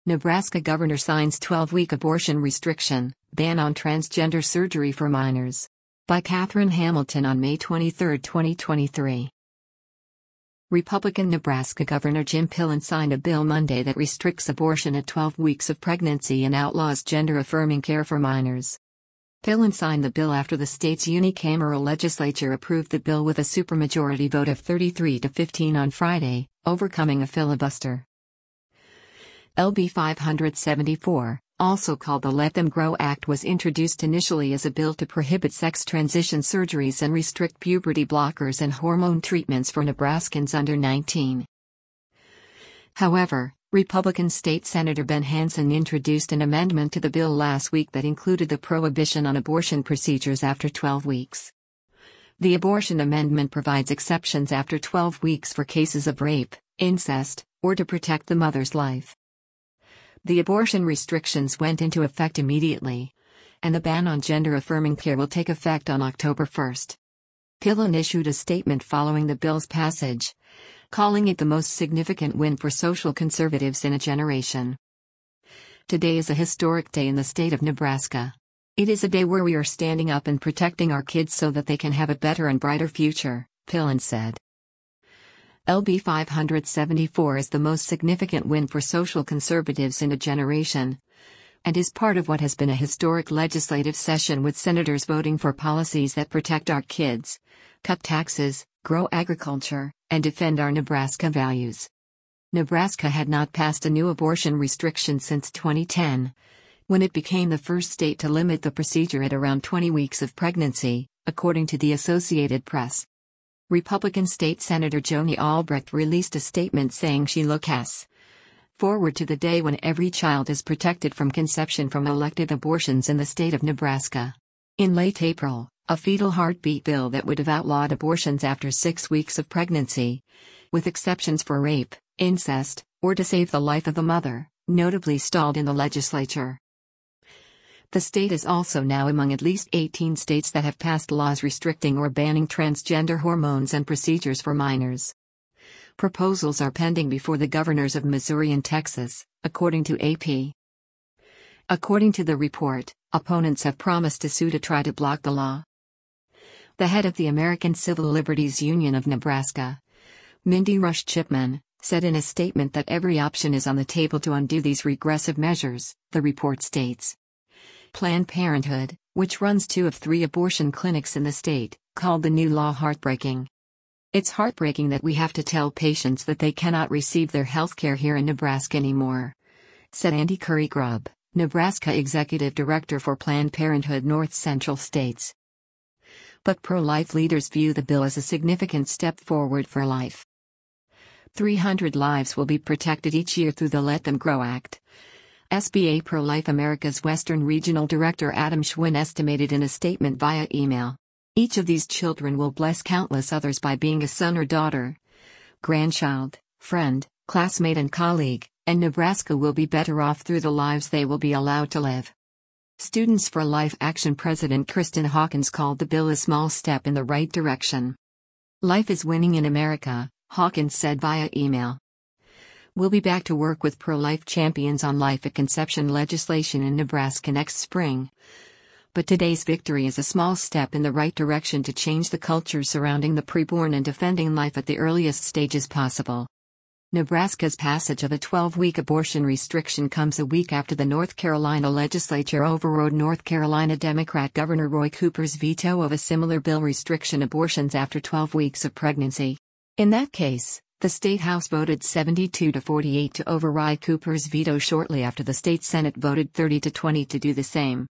Nebraska governor signs 12-week abortion restriction, ban on transgender surgery for minors. By Catherine Hamilton on May 23, 2023. Republican Nebraska Governor Jim Pillen signed a bill Monday that restricts abortion at 12 weeks of pregnancy and outlaws gender-affirming care for minors. Pillen signed the bill after the state's unicameral legislature approved the bill with a supermajority vote of 33 to 15 on Friday, overcoming a filibuster. LB 574, also called the Let Them Grow Act, was introduced initially as a bill to prohibit sex transition surgeries and restrict puberty blockers and hormone treatments for Nebraskans under 19. However, Republican State Senator Ben Hansen introduced an amendment to the bill last week that included the prohibition on abortion procedures after 12 weeks. The abortion amendment provides exceptions after 12 weeks for cases of rape, incest, or to protect the mother's life. The abortion restrictions went into effect immediately, and the ban on gender-affirming care will take effect on October 1. Pillen issued a statement following the bill's passage, calling it the most significant win for social conservatives in a generation. Today is a historic day in the state of Nebraska. It is a day where we are standing up and protecting our kids so that they can have a better and brighter future, Pillen said. LB 574 is the most significant win for social conservatives in a generation, and is part of what has been a historic legislative session with senators voting for policies that protect our kids, cut taxes, grow agriculture, and defend our Nebraska values. Nebraska had not passed a new abortion restriction since 2010, when it became the first state to limit the procedure at around 20 weeks of pregnancy, according to the Associated Press. Republican State Senator Joni Albrecht released a statement saying she looks forward to the day when every child is protected from conception from elective abortions in the state of Nebraska. In late April, a fetal heartbeat bill that would have outlawed abortions after 6 weeks of pregnancy, with exceptions for rape, incest, or to save the life of the mother, notably stalled in the legislature. The state is also now among at least 18 states that have passed laws restricting or banning transgender hormones and procedures for minors. Proposals are pending before the governors of Missouri and Texas, according to AP. According to the report, opponents have promised to sue to try to block the law. The head of the American Civil Liberties Union of Nebraska, Mindy Rush Chipman, said in a statement that every option is on the table to undo these regressive measures, the report states. Planned Parenthood, which runs 2 of 3 abortion clinics in the state, called the new law heartbreaking. It's heartbreaking that we have to tell patients that they cannot receive their health care here in Nebraska anymore, said Andy Curry Grubb, Nebraska Executive Director for Planned Parenthood North Central States. But pro-life leaders view the bill as a significant step forward for life. 300 lives will be protected each year through the Let Them Grow Act. SBA Pro-Life America's Western Regional Director Adam Schwinn estimated in a statement via email. Each of these children will bless countless others by being a son or daughter, grandchild, friend, classmate and colleague, and Nebraska will be better off through the lives they will be allowed to live. Students for Life Action President Kristen Hawkins called the bill a small step in the right direction. Life is winning in America, Hawkins said via email. We'll be back to work with pro-life champions on life at conception legislation in Nebraska next spring. But today's victory is a small step in the right direction to change the culture surrounding the preborn and defending life at the earliest stages possible. Nebraska's passage of a 12-week abortion restriction comes a week after the North Carolina legislature overrode North Carolina Democrat Governor Roy Cooper's veto of a similar bill restriction abortions after 12 weeks of pregnancy. In that case, the state House voted 72 to 48 to override Cooper's veto shortly after the state Senate voted 30 to 20 to do the same.